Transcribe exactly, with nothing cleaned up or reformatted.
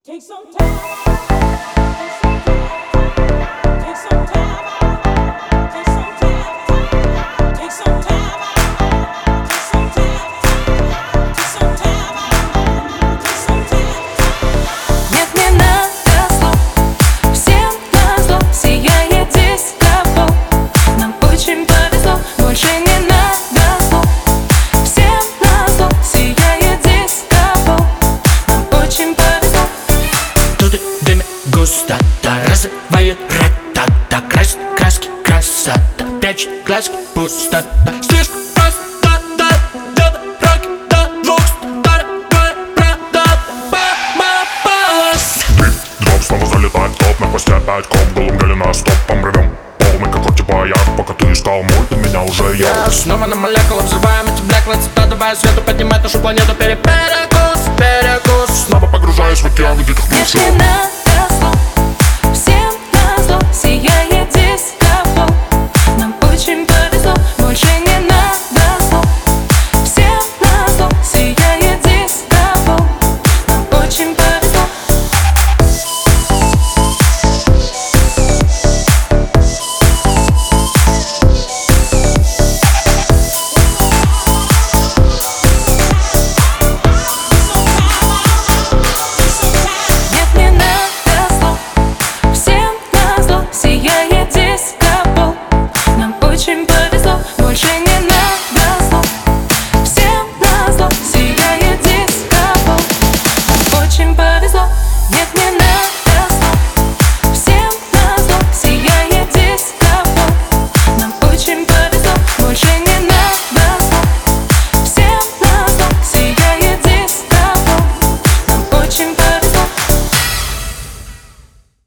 Take some time. Take some time. Take some time. Take some time. Take some time. Take some time. Take some time. Нет, не надо слов, всем назло сияет диско-пол. Нам очень повезло, больше не надо слов. Всем назло сияет диско-пол. Нам очень повезло. Тут дымит густота, разрывает ратата, красит краски красота, прячет глазки пустота. Слишком просто, да, да, роки, да, лукс, дорогой продат, помопалась. Дроп снова залетает топ, на хвосте опять коп, голым голена, стопом рвем. Полный как у тебя я, пока ты искал мой, ты меня уже ел. Снова на молекулы взрываем эти блеклы цвета, давая свету поднимать нашу планету. Перекус, перекус, Снова погружаюсь в океан диких Нет, мыслей. не надо слов, всем назло сияет диско-пол. Нам очень повезло, больше не надо слов. Всем назло сияет диско-пол. Нам очень повезло. Нет, не надо слов, всем назло сияет диско-пол. Нам очень повезло, больше не надо слов. Всем назло сияет диско-пол. Нам очень повезло, нет, не надо.